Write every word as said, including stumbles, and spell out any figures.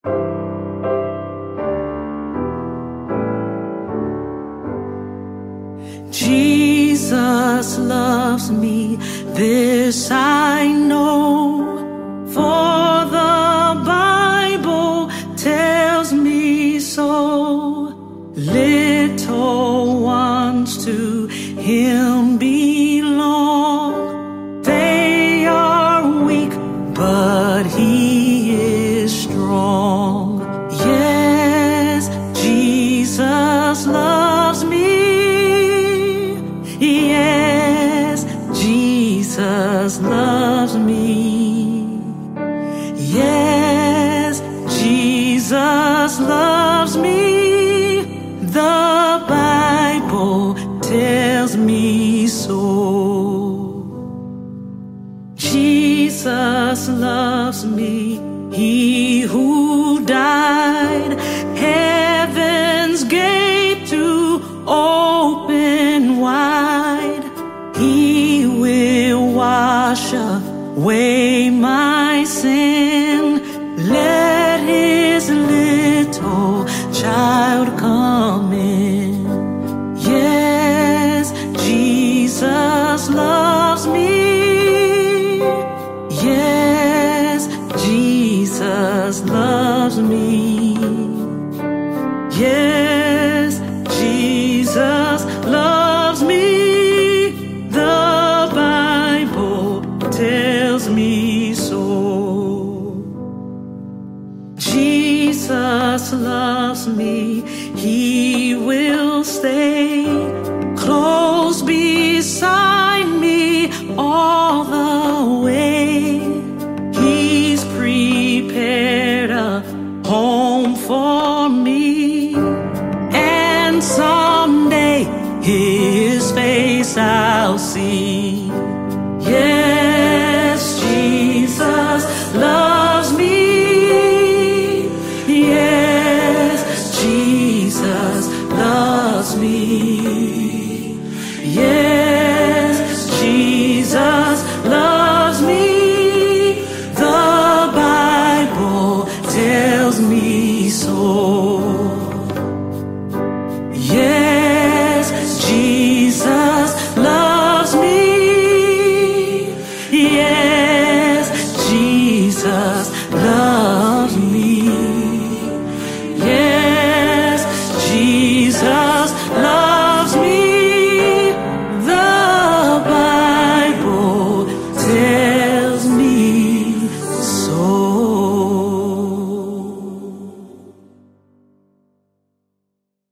Jesus loves me, this I know, for the Bible tells me so. Little ones to Him belong. They are weak, but He is strong. Yes, Jesus loves me. Yes, Jesus loves me. Yes, Jesus loves me. The Bible tells me so. Jesus loves me. He who died, heaven's gate to open wide. He will wash away my sin. Let His little child come in. Yes, Jesus loves me. Yes, Jesus loves me. Yes, Jesus loves me. The Bible tells me so. Jesus loves me. He will stay close beside me all the way. He's prepared a home for me, and someday His face I'll see.